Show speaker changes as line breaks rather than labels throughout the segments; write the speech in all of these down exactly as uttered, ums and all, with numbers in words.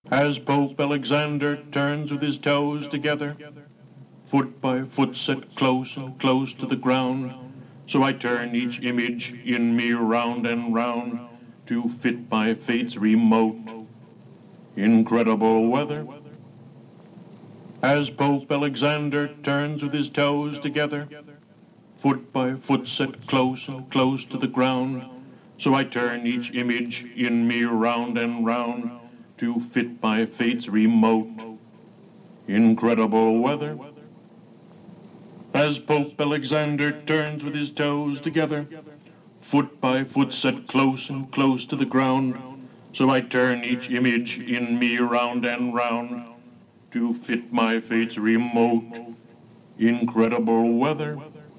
As Pope Alexander turns with his toes together, foot by foot set close and close to the ground, so I turn each image in me round and round to fit my fate's remote, incredible weather. As Pope Alexander turns with his toes together, foot by foot set close and close to the ground, so I turn each image in me round and round to fit my fate's remote, incredible weather. As Pope Alexander turns with his toes together, foot by foot set close and close to the ground, so I turn each image in me round and round to fit my fate's remote, incredible weather.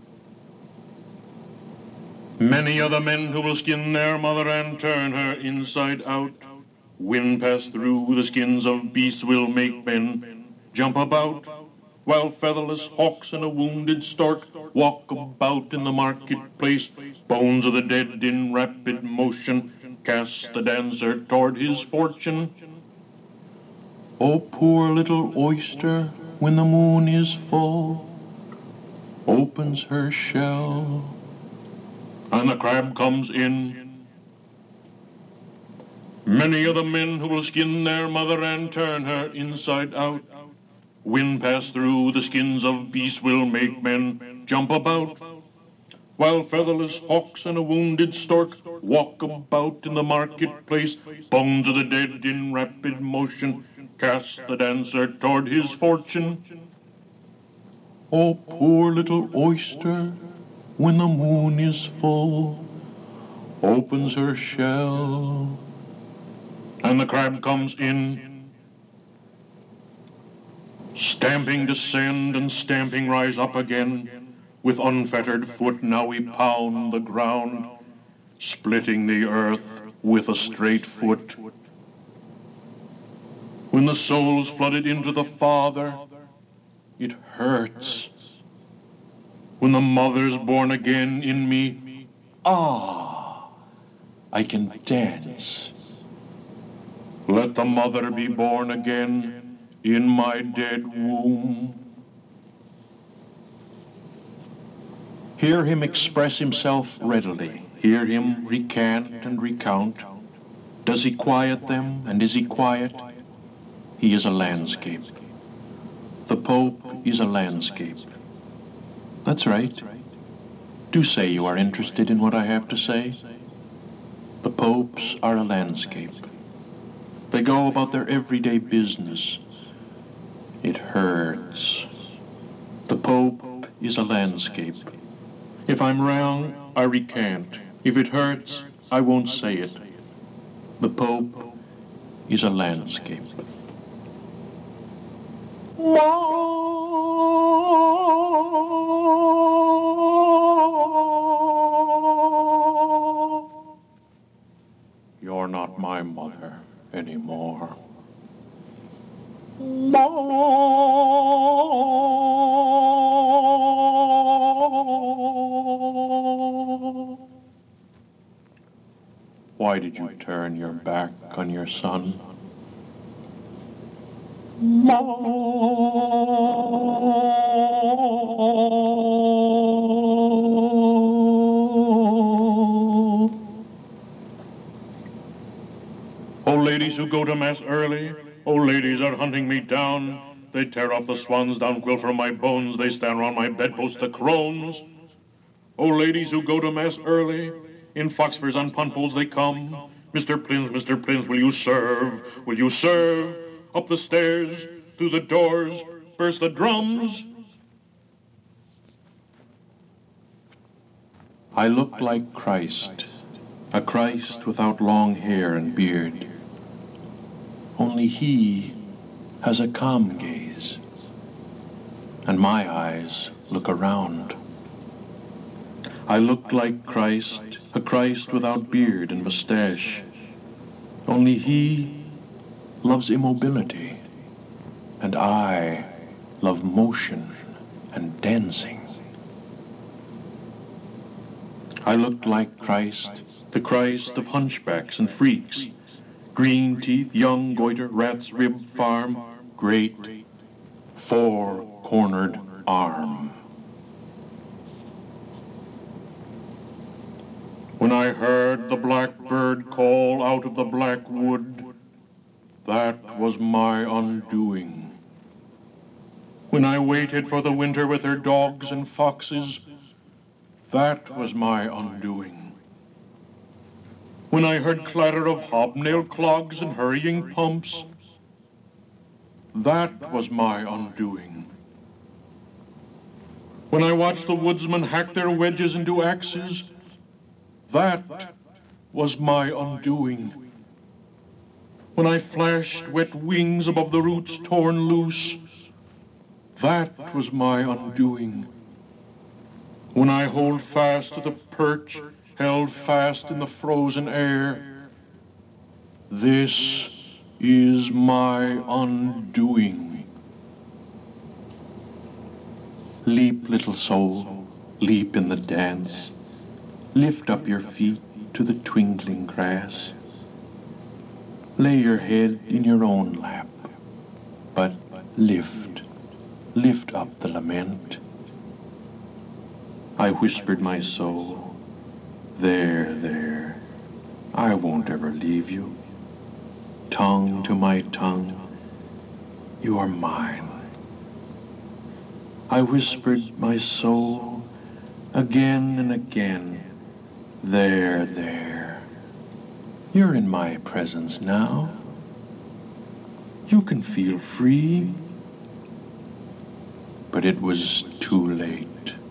Many are the men who will skin their mother and turn her inside out. Wind pass through the skins of beasts will make men jump about, while featherless hawks and a wounded stork walk about in the marketplace. Bones of the dead in rapid motion cast the dancer toward his fortune. Oh, poor little oyster, when the moon is full, opens her shell, and the crab comes in. Many are the men who will skin their mother and turn her inside out. Wind pass through the skins of beasts will make men jump about, while featherless hawks and a wounded stork walk about in the marketplace. Bones of the dead in rapid motion cast the dancer toward his fortune. Oh, poor little oyster, when the moon is full, opens her shell, and the crab comes in. Stamping descend and stamping rise up again. With unfettered foot now we pound the ground, splitting the earth with a straight foot. When the soul's flooded into the Father, it hurts. When the mother's born again in me, ah, I can dance. Let the mother be born again in my dead womb. Hear him express himself readily. Hear him recant and recount. Does he quiet them, and is he quiet? He is a landscape. The Pope is a landscape. That's right. Do say you are interested in what I have to say. The popes are a landscape. They go about their everyday business. It hurts. The Pope is a landscape. If I'm wrong, I recant. If it hurts, I won't say it. The Pope is a landscape. You're not my mother anymore. Why did you turn your back on your son? Oh, ladies who go to mass early, oh, ladies are hunting me down. They tear off the swan's down quill from my bones. They stand round my bedpost, the crones. Oh, ladies who go to mass early, in fox furs and punpoles they come. Mister Plinth, Mister Plinth, will you serve? Will you serve? Up the stairs, through the doors, burst the drums. I look like Christ, a Christ without long hair and beard. Only he has a calm gaze, and my eyes look around. I look like Christ, a Christ without beard and mustache. Only he loves immobility, and I love motion and dancing. I look like Christ, the Christ of hunchbacks and freaks, Green Teeth, Young Goiter, Rat's Rib Farm, great four-cornered arm. When I heard the blackbird call out of the black wood, that was my undoing. When I waited for the winter with her dogs and foxes, that was my undoing. When I heard clatter of hobnail clogs and hurrying pumps, that was my undoing. When I watched the woodsmen hack their wedges into axes, that was my undoing. When I flashed wet wings above the roots torn loose, that was my undoing. When I hold fast to the perch held fast in the frozen air, this is my undoing. Leap, little soul, leap in the dance. Lift up your feet to the twinkling grass. Lay your head in your own lap, but lift, lift up the lament. I whispered my soul, there, there, I won't ever leave you. Tongue to my tongue, you are mine. I whispered my soul again and again, there, there, you're in my presence now. You can feel free. But it was too late.